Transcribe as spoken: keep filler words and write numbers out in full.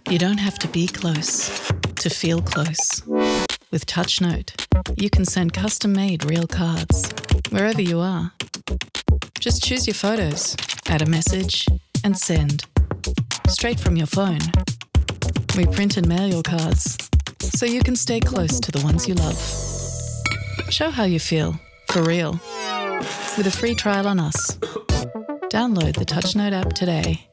You don't have to be close to feel close. With TouchNote, you can send custom-made real cards wherever you are. Just choose your photos, add a message, and send. Straight from your phone. We print and mail your cards so you can stay close to the ones you love. Show how you feel, for real, with a free trial on us. Download the TouchNote app today.